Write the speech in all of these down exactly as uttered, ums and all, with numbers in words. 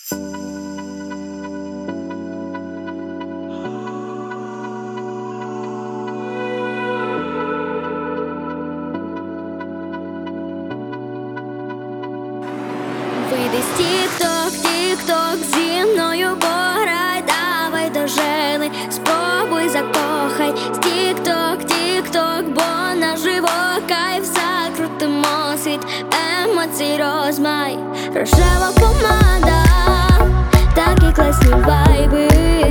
Вийди з тік-ток, тік-ток, зі мною пограй, давай до жени, спробуй закохай. З тік-ток, тік-ток, бо наживо кайф, закрутимо світ, емоцій розмай. Рожева помада, такі класні вайби.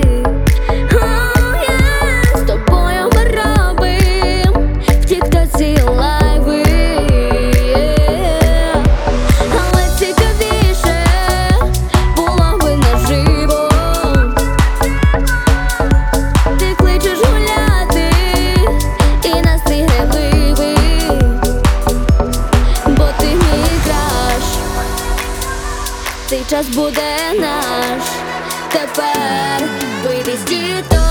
З тобою ми робим в тік-тоці лайви. Цей час буде наш. Тепер вийди з тік-ток.